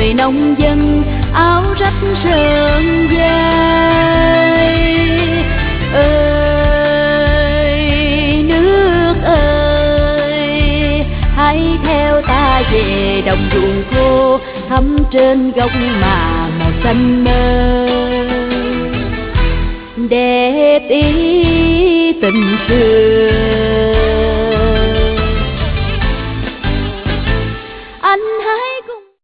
người nông dân áo rách sờn dài. Ơi nước ơi, hãy theo ta về đồng ruộng khô thắm trên góc mà màu xanh mơ. Đẹp ý tình xưa